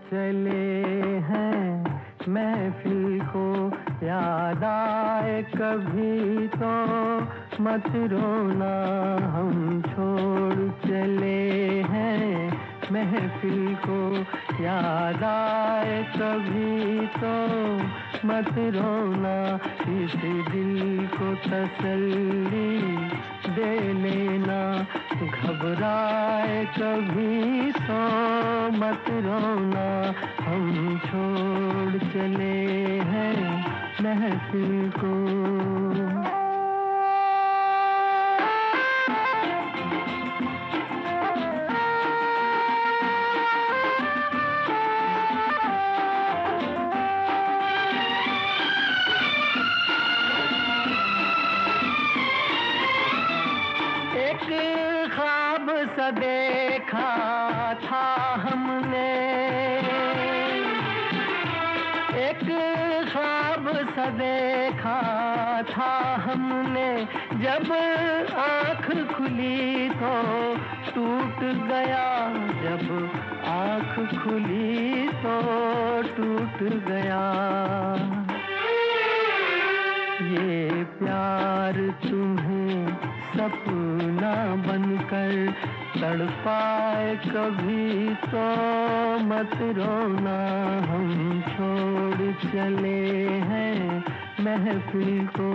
चले हैं महफिल को याद आए कभी तो मत रोना, हम छोड़ चले हैं महफिल को याद आए कभी तो मत रोना, इस दिल को तसल्ली दे लेना, घबराए कभी तो मत रोना, हम छोड़ चले हैं महफिल को। एक ख्वाब सा देखा था हमने, एक ख्वाब सा देखा था हमने, जब आँख खुली तो टूट गया, जब आँख खुली तो टूट गया। ये प्यार तुम्हें सपना बनकर तड़पाए कभी तो मत रोना, हम छोड़ चले हैं महफिल को।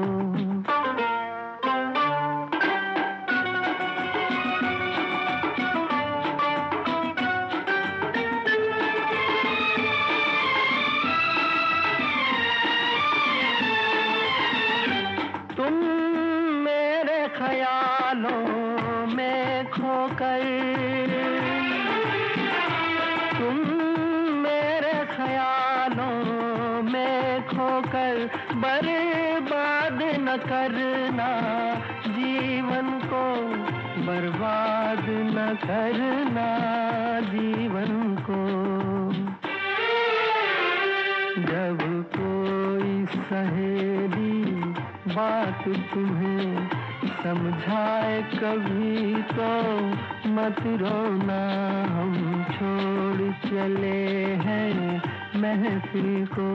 तुम मेरे ख्यालों में खोकर, तुम मेरे ख्यालों में खोकर बर्बाद न करना जीवन को, बर्बाद न करना जीवन को। जब कोई सहेली बात तुम्हें समझाए कभी तो मत रोना, हम छोड़ चले हैं महफिल को।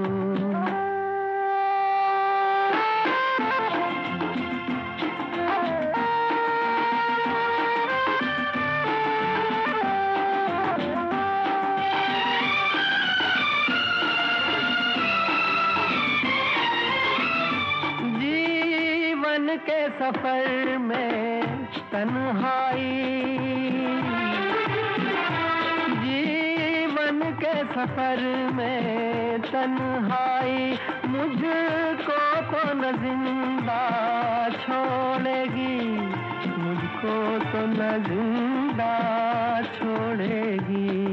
के सफर में तन्हाई, जीवन के सफर में तन्हाई, मुझको तो न जिंदा छोड़ेगी, मुझको तो न जिंदा छोड़ेगी।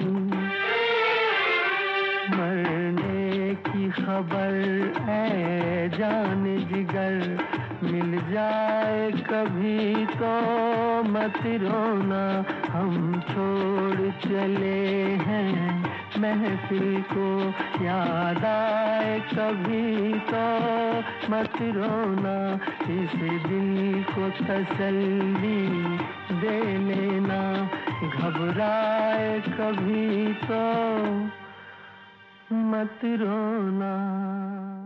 मरने की खबर ऐ जान जिगर मिल जाए कभी तो मत रोना, हम छोड़ चले हैं महफिल को याद आए कभी तो मत रोना, इस दिल को तसल्ली दे लेना, घबराए कभी तो मत रोना।